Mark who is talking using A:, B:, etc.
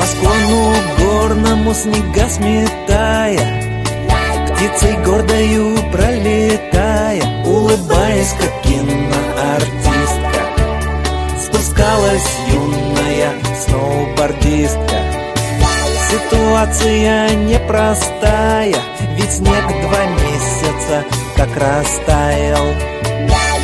A: склону горному снега сметая, птицей гордою пролетая, улыбаясь, как киноартистка, спускалась юная сноубордистка. Ситуация непростая, ведь снег 2 месяца как растаял.